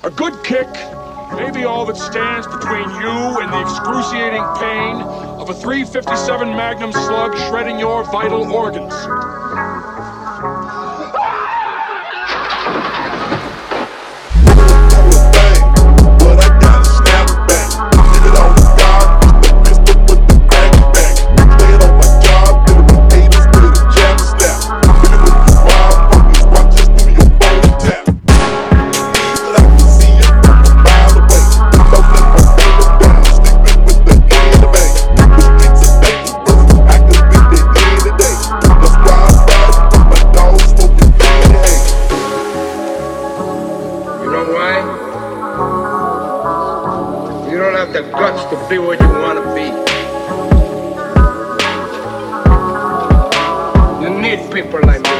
A good kick may be all that stands between you and the excruciating pain of a 357 Magnum slug shredding your vital organs. You don't have the guts to be what you want to be. You need people like me.